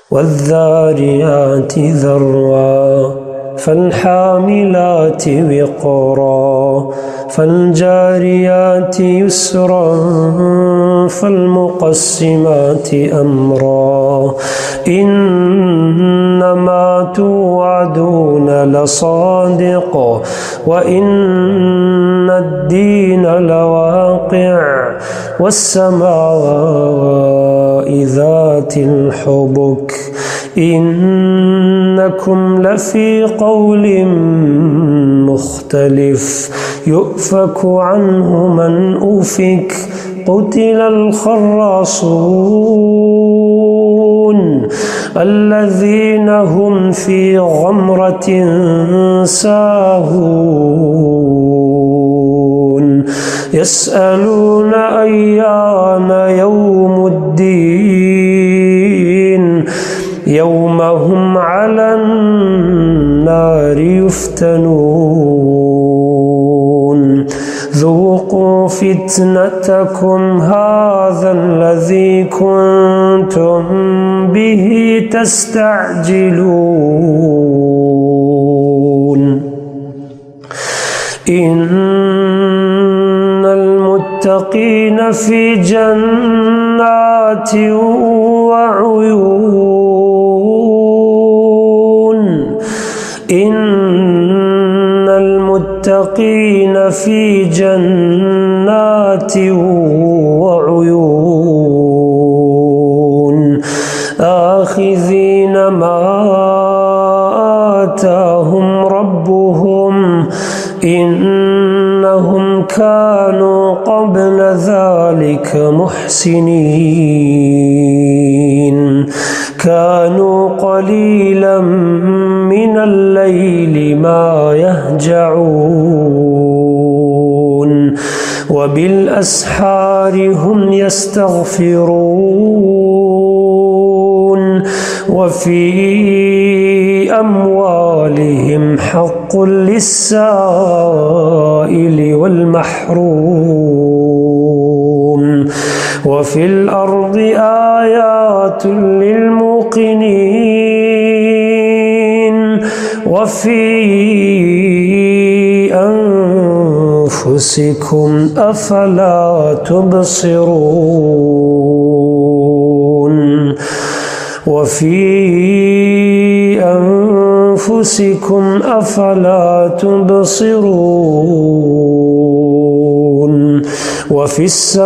والذاريات ذروا فالحاملات وقرا فالجاريات يسرا فالمقسمات أمرا إنما توعدون لصادق وإن الدين لواقع والسماء ذات الحبك إنكم لفي قول مختلف يؤفك عنه من أفك قتل الخراصون الذين هم في غمرة ساهون يسألون أيان يوم الدين يوم هم على النار يفتنون ذوقوا فتنتكم هذا الذي كنتم به تستعجلون إن المتقين في جنات وعيون إن المتقين في جنات وعيون آخذين ما آتاهم ربهم إنهم كانوا قبل ذلك محسنين كانوا قليلا من الليل ما يهجعون وبالأسحار هم يستغفرون وفي أموالهم حق للسائل والمحروم وفي الأرض آيات للموقنين وفي أنفسكم أفلا تبصرون وفي أنفسكم أفلا تبصرون وفي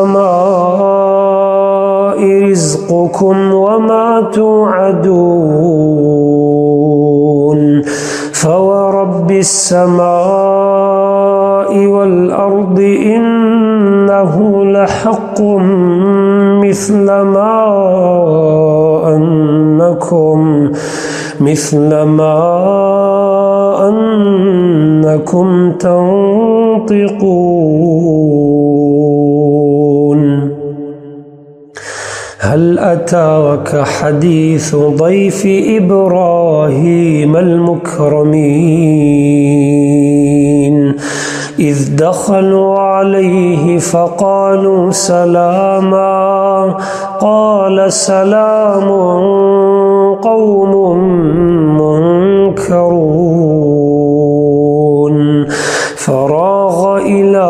السماء رزقكم وما توعدون فورب السماء والأرض إنه لحق مثل ما أنكم تنطقون هل أتاك حديث ضيف إبراهيم المكرمين إذ دخلوا عليه فقالوا سلاما قال سلام قوم منكرون فراغ إلى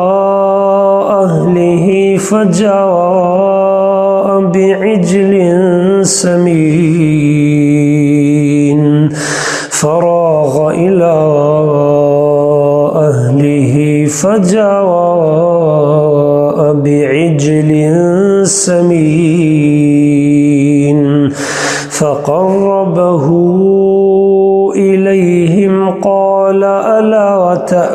أهله فجاء بعجل سمين فراغ إلى أهله فجاء بعجل سمين فقربه إليهم قال ألا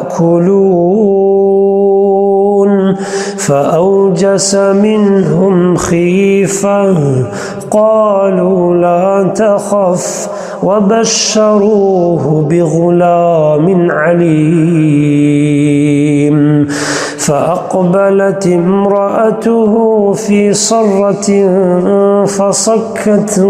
تأكلون فأوجس منهم خيفة قالوا لا تخف وبشروه بغلام عليم فأقبلت امرأته في صرة فصكت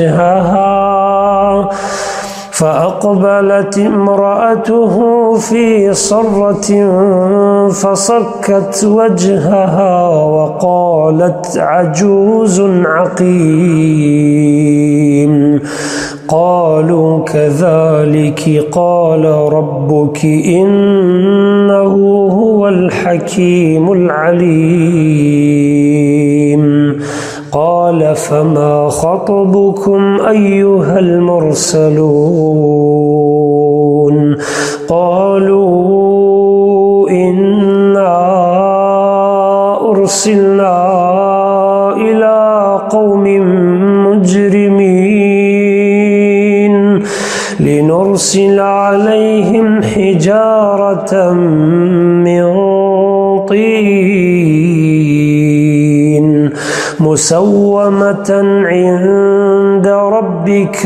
وجهها وقالت عجوز عقيم قالوا كذلك قال ربك إنه هو الحكيم العليم قال فما خطبكم أيها المرسلون قالوا إنا أرسلنا إلى قوم مجرمين لنرسل عليهم حجارة من طين مسومة عند ربك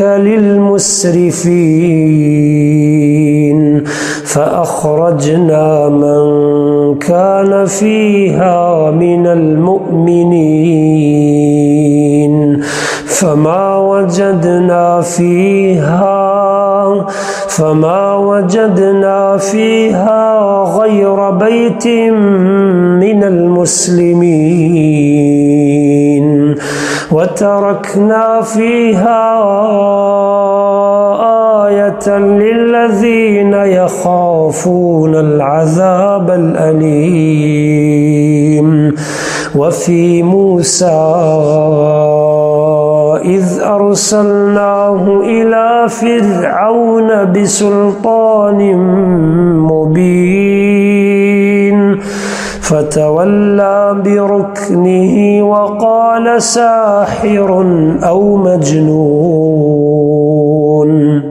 للمسرفين فأخرجنا من كان فيها من المؤمنين فما وجدنا فيها غير بيت من المسلمين وتركنا فيها آية للذين يخافون العذاب الأليم وفي موسى إذ أرسلناه إلى فرعون بسلطان مبين فتولى بركنه وقال ساحر أو مجنون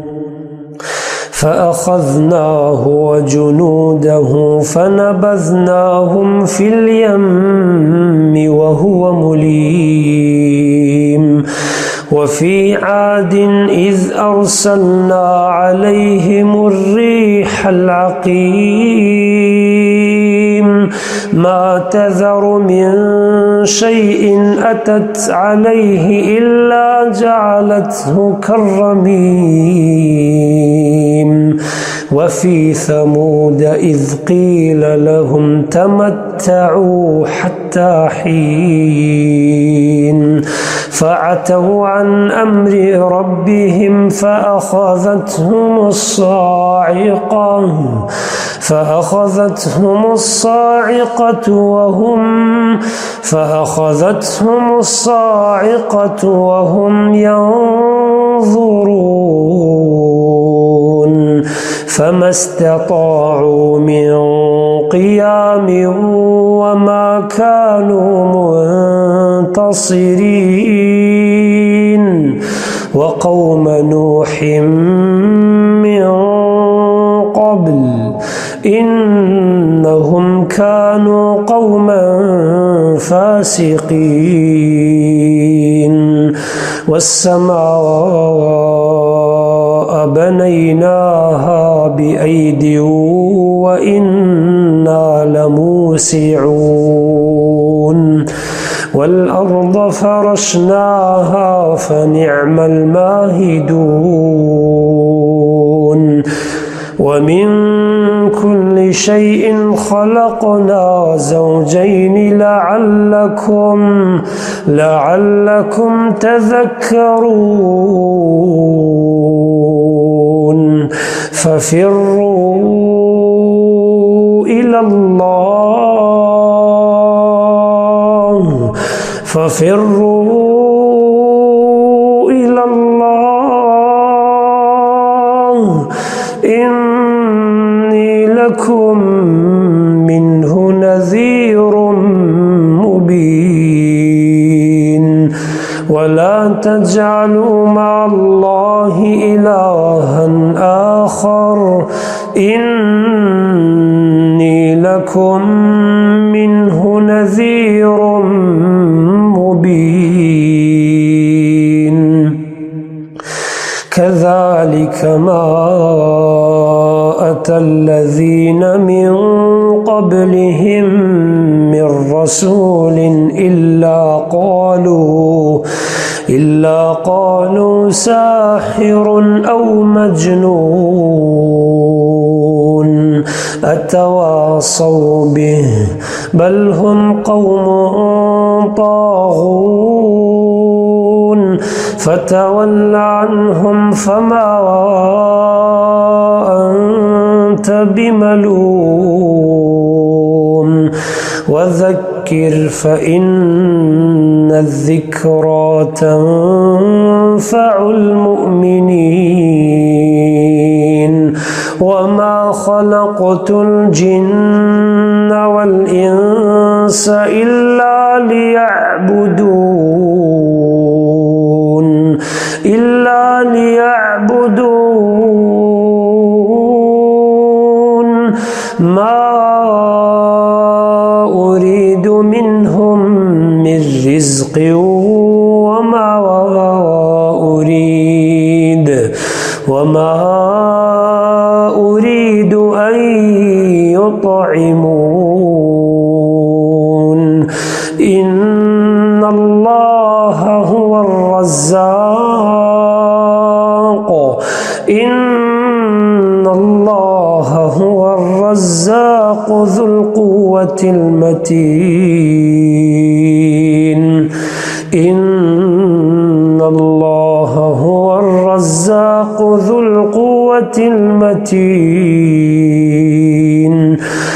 فأخذناه وجنوده فنبذناهم في اليم وهو مليم وفي عاد إذ أرسلنا عليهم الريح العقيم ما تذر من شيء أتت عليه إلا جعلته كالرميم وفي ثمود إذ قيل لهم تمتعوا حتى حين فعتوا عن أمر ربهم فأخذتهم الصاعقة وهم ينظرون فما استطاعوا من قيام وما كانوا منتصرين وقوم نوح من قبل إنهم كانوا قوما فاسقين والسماء بنيناها بأيد وإنا لموسعون والأرض فرشناها فنعم الماهدون ومن كل شيء خلقنا زوجين لعلكم تذكرون ففروا إلى الله إني لكم منه نذير مبين ولا تجعلوا مع الله إلها آخر إني لكم منه نذير مبين كذلك ما أتى الذين من قبلهم من رسول إلا قالوا ساحر أو مجنون أتواصوا به بل هم قوم طاغون فتول عنهم فما أنت بملوم وذكر فإن الذكرى تنفع المؤمنين وما خلقت الجن والإنس إلا ليعبدون ما أريد منهم من رزق وما أريد أن يطعمون إن الله هو الرزاق ذو القوة المتين إن الله هو الرزاق ذو القوة المتين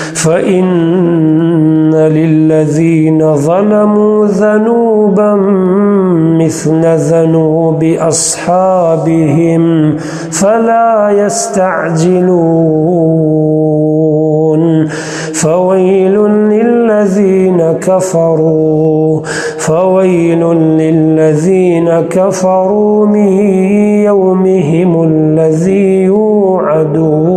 فإن للذين ظلموا ذنوبا مثل ذنوب أصحابهم فلا يستعجلون فويل للذين كفروا من يومهم الذي يوعدون.